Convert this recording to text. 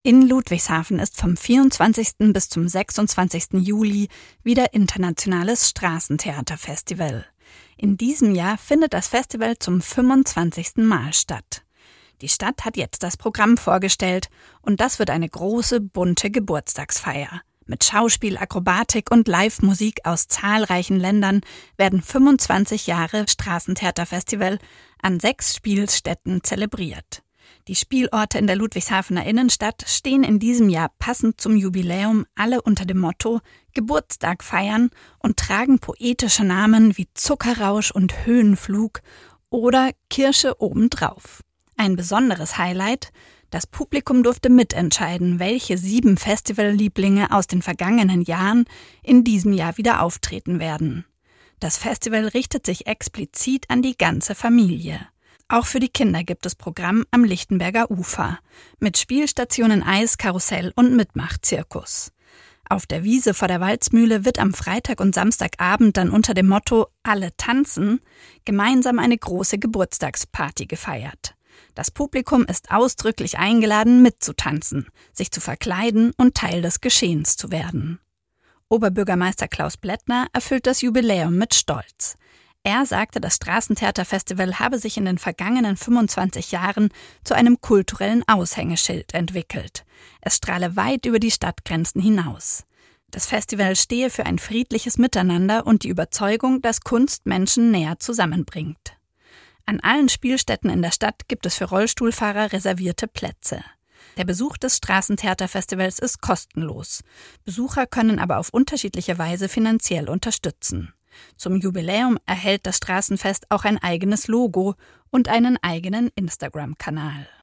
In Ludwigshafen ist vom 24. bis zum 26. Juli wieder Internationales Straßentheaterfestival. In diesem Jahr findet das Festival zum 25. Mal statt. Die Stadt hat jetzt das Programm vorgestellt und das wird eine große, bunte Geburtstagsfeier. Mit Schauspiel, Akrobatik und Live-Musik aus zahlreichen Ländern werden 25 Jahre Straßentheaterfestival an 6 Spielstätten zelebriert. Die Spielorte in der Ludwigshafener Innenstadt stehen in diesem Jahr passend zum Jubiläum alle unter dem Motto Geburtstag feiern und tragen poetische Namen wie Zuckerrausch und Höhenflug oder Kirsche obendrauf. Ein besonderes Highlight: Das Publikum durfte mitentscheiden, welche 7 Festivallieblinge aus den vergangenen Jahren in diesem Jahr wieder auftreten werden. Das Festival richtet sich explizit an die ganze Familie. Auch für die Kinder gibt es Programm am Lichtenberger Ufer mit Spielstationen, Eis, Karussell und Mitmachzirkus. Auf der Wiese vor der Walzmühle wird am Freitag und Samstagabend dann unter dem Motto »Alle tanzen« gemeinsam eine große Geburtstagsparty gefeiert. Das Publikum ist ausdrücklich eingeladen, mitzutanzen, sich zu verkleiden und Teil des Geschehens zu werden. Oberbürgermeister Klaus Blättner erfüllt das Jubiläum mit Stolz. Er sagte, das Straßentheaterfestival habe sich in den vergangenen 25 Jahren zu einem kulturellen Aushängeschild entwickelt. Es strahle weit über die Stadtgrenzen hinaus. Das Festival stehe für ein friedliches Miteinander und die Überzeugung, dass Kunst Menschen näher zusammenbringt. An allen Spielstätten in der Stadt gibt es für Rollstuhlfahrer reservierte Plätze. Der Besuch des Straßentheaterfestivals ist kostenlos. Besucher können aber auf unterschiedliche Weise finanziell unterstützen. Zum Jubiläum erhält das Straßenfest auch ein eigenes Logo und einen eigenen Instagram-Kanal.